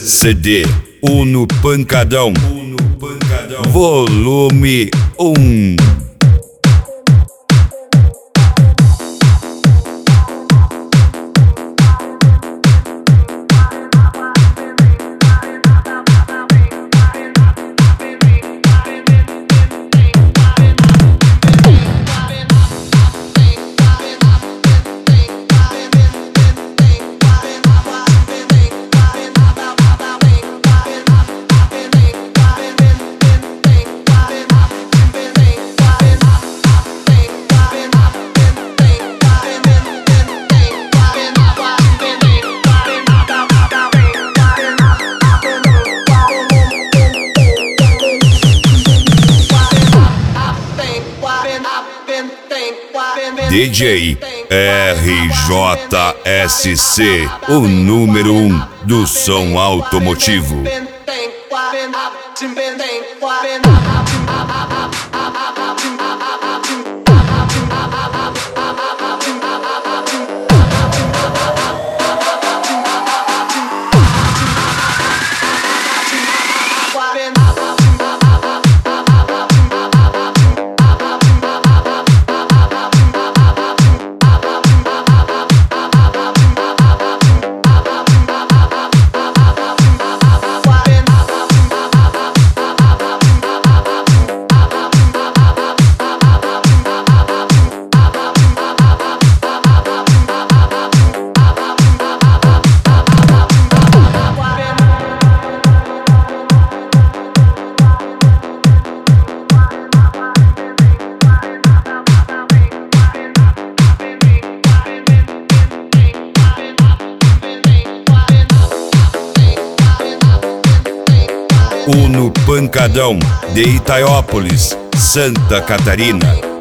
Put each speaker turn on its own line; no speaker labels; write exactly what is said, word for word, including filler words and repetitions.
C D Uno Pancadão, volume um. D J R J S C, o número um do som automotivo. Uno Pancadão, de Itaiópolis, Santa Catarina.